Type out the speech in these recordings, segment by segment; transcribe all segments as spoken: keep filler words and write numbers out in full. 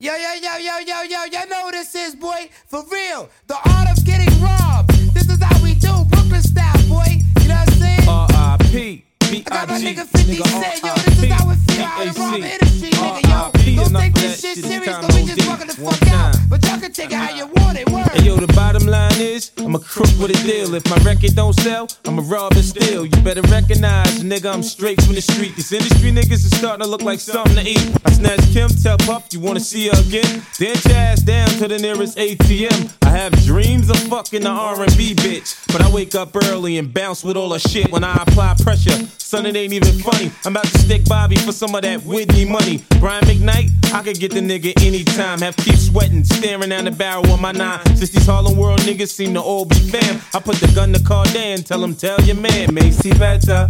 Yo, yo, yo, yo, yo, yo, y'all know what this is, boy. For real. The art of getting robbed. This is how we do, Brooklyn style, boy. You know what I'm saying? R I P I got my nigga fifty Cent, yo, this is how it feel out in rob industry, nigga, yo. Don't take this shit serious, cause we just fucking the fuck out. But y'all can take it how you want it, word. Hey yo, the bottom line is, I'm a crook with a deal. If my record don't sell, I'm a rob and steal. You better recognize, nigga, I'm straight from the street. These industry niggas is starting to look like something to eat. I snatch Kim, tell Puff, you wanna see her again? Dance your ass down to the nearest A T M. I have dreams of fucking the R and B bitch, but I wake up early and bounce with all her shit. When I apply pressure, son, it ain't even funny. I'm about to stick Bobby for some of that Whitney money. Brian McKnight, I could get the nigga anytime. Have keep sweating, staring down the barrel of my nine. Since these Harlem World niggas seem to all be fam, I put the gun to Cardan, tell him tell your man, Macy better.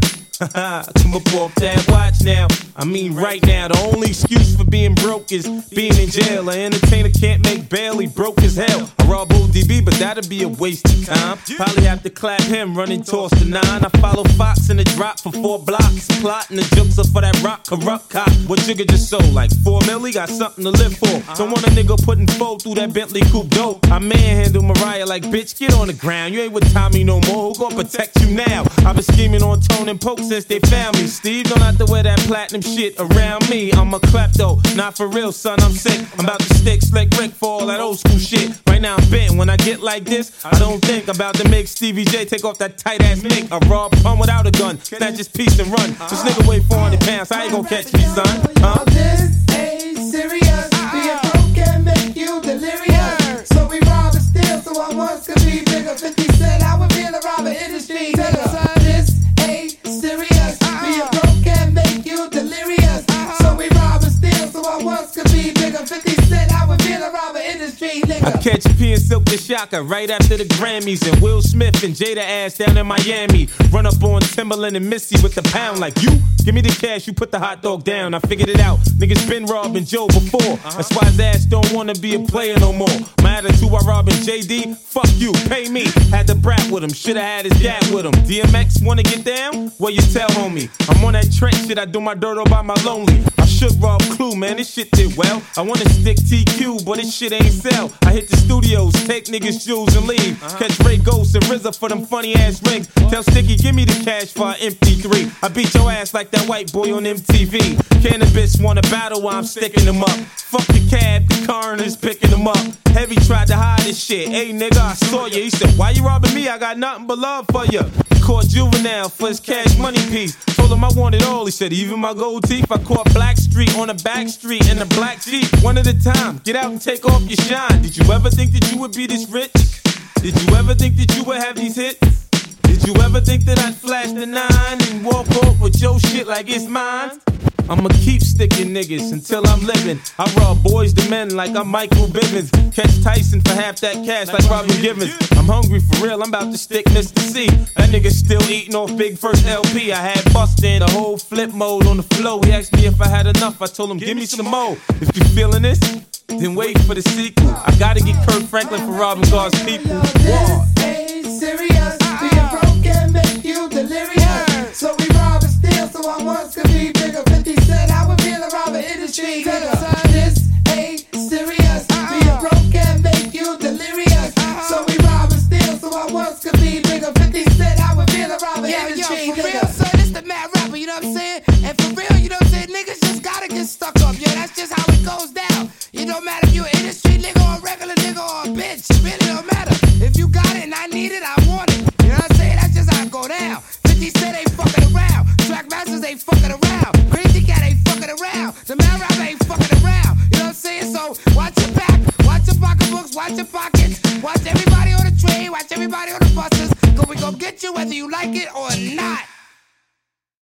Come up off that watch now. I mean right now. The only excuse for being broke is being in jail. An entertainer can't make bail, he broke as hell. I rob O D B, but that'd be a waste of time. Probably have to clap him, running toss the nine. I follow Fox in the drop for four blocks. Plotting the jokes up for that rock corrupt cop. What Jigga just sold? Like four milli, got something to live for. Don't want a nigga putting four through that Bentley coupe dope. I manhandle Mariah like, bitch, get on the ground. You ain't with Tommy no more, who gon' protect you now? I've been scheming on Tone and Poke since they found me. Steve don't have to wear that platinum shit around me. I'm a klepto, not for real, son, I'm sick. I'm about to stick Slick Rick for all that old school shit. Right now I'm bent, when I get like this, I don't think about to make Stevie J take off that tight ass mic. A raw pun without a gun, snatch his piece and run. This nigga weigh four hundred pounds, I ain't gon' catch me, son. Huh? This ain't serious. Being broke can make you delirious. So we rob and steal, so I once could be bigger. fifty Cent, I would be the robber industry. This ain't serious. Being broke can make you delirious. So we rob and steal, so I once could be bigger. fifty Cent, I would be the robber industry, nigga. I catch P and Silk the Shocker right after the Grammys, and Will Smith and Jada ass down in Miami. Run up on Timberland and Missy with the pound like, you give me the cash, you put the hot dog down. I figured it out, niggas been robbing Joe before. That's why his ass don't wanna be a player no more. My attitude while robbing J D, fuck you, pay me. Had the brat with him, shoulda had his dad with him. D M X wanna get down? Well, you tell homie. I'm on that Trent shit, I do my dirt all by my lonely. I should rob Clue, man, this shit did well. I wanna stick T Q, but this shit ain't sell. I hit the studios, take niggas' jewels and leave. Catch Ray Ghost and R Z A for them funny ass rings. Tell Sticky, give me the cash for an M P three. I beat your ass like that white boy on M T V. Cannabis wanna battle while I'm sticking them up. Fuck the cab, the coroner's picking them up. Heavy tried to hide his shit. Hey nigga, I saw you. He said, why you robbing me? I got nothing but love for you. Caught Juvenile for his cash money piece. Told him I wanted all. He said, even my gold teeth. I caught Black Street on a back street in a black Jeep. One at a time. Get out and take off your shine. Did you ever think that you would be this rich? Did you ever think that you would have these hits? Did you ever think that I'd flash the nine and walk off with your shit like it's mine? I'ma keep sticking niggas until I'm living. I rob boys to men like I'm Michael Bivins. Catch Tyson for half that cash like Robin Givens. I'm hungry for real, I'm about to stick Mister C. That nigga still eating off Big First L P. I had bustin' the whole flip mode on the flow. He asked me if I had enough, I told him give me some more. If you feeling this, then wait for the sequel. I gotta get Kirk Franklin for robbing God's people. War. This ain't serious. Being broke can make you delirious. So we rob and steal, so I once could be bigger. fifty Cent, I would be the robber industry. This ain't serious. Being broke can make you delirious. So we rob and steal, so I once could be bigger. fifty Cent, I would be the robber industry. Yo, for real, son, this the mad rapper, you know what I'm saying? And for real, you know what I'm saying? Niggas just gotta get stuck up, yo. That's just how it goes down. It don't matter if you an industry nigga or a regular nigga or a bitch. It really don't matter. If you got it and I need it, I want it. You know what I'm saying? That's just how it go down. fifty Cent ain't fucking around. Track Masters ain't fucking around. Crazy Cat ain't fucking around. The man rapper ain't fucking around. You know what I'm saying? So watch your back, watch your pocketbooks, watch your pockets. Watch everybody on the train, watch everybody on the buses. Cause we gon' get you whether you like it or not.